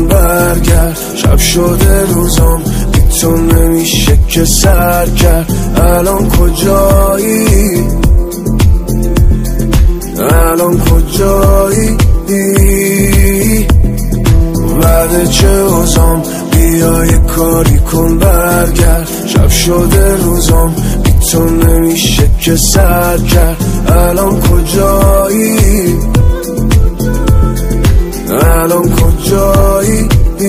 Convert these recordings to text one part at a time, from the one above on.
کن برگرد. شب شده روزم بی تو نمیشه که سر کرد. الان کجایی؟ الان کجایی؟ بعد چه اوزام بیا یه کاری کن برگرد. شب شده روزم بی تو نمیشه که سر کرد. الان کجایی؟ الان کجایی؟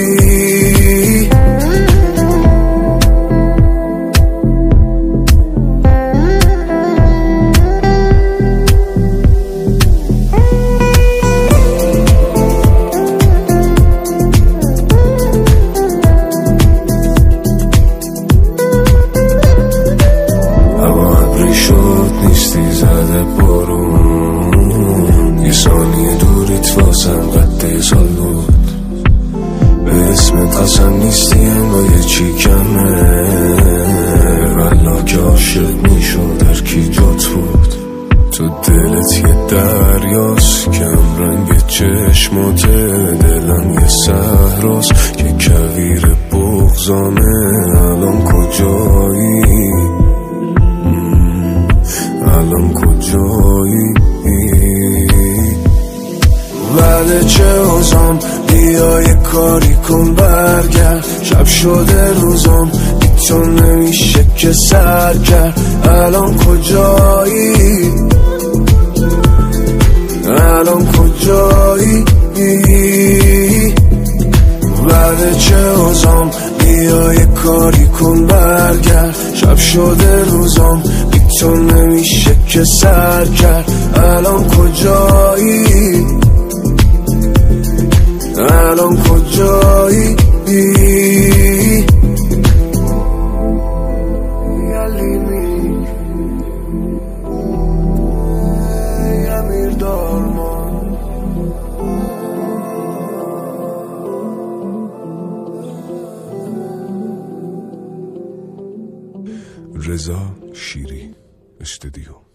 نیستی زده بارون، یه ثانیه دوریت واسم قد سال بود. به اسمت قسم نیستی انگاه چی کمه، والله که عاشق میشد هر کی جات بود. تو دلت یه دریاست کم رنگ چشماته، دلم یه صحراست که کویر بغضانه. الان کجایی؟ الان کجایی؟ بعد چه اوزام بیا یه کاری کن برگرد. شب شده روزم بی تو نمیشه که سر کرد. الان کجایی؟ الان کجایی؟ بعد چه اوزام بیا یه کاری کن برگرد. شب شده روزم بی تو نمیشه که سر کرد. الان کجایی؟ الان کجایی؟ رضا شیری استودیو.